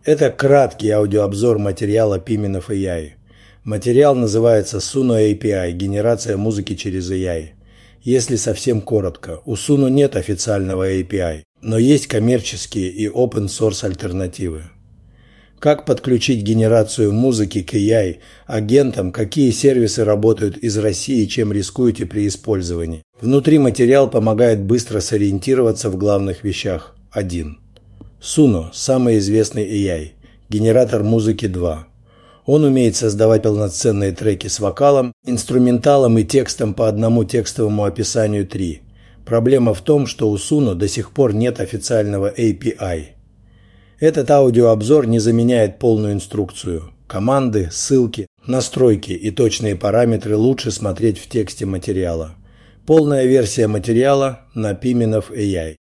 Это краткий аудиообзор материала Piminov AI. Материал называется Suno API – генерация музыки через AI. Если совсем коротко, у Suno нет официального API, но есть коммерческие и open-source альтернативы. Как подключить генерацию музыки к AI, агентам, какие сервисы работают из России и чем рискуете при использовании. Внутри материал помогает быстро сориентироваться в главных вещах. 1. Suno – самый известный AI, генератор музыки 2. Он умеет создавать полноценные треки с вокалом, инструменталом и текстом по одному текстовому описанию 3. Проблема в том, что у Suno до сих пор нет официального API. Этот аудиообзор не заменяет полную инструкцию. Команды, ссылки, настройки и точные параметры лучше смотреть в тексте материала. Полная версия материала на Piminov AI.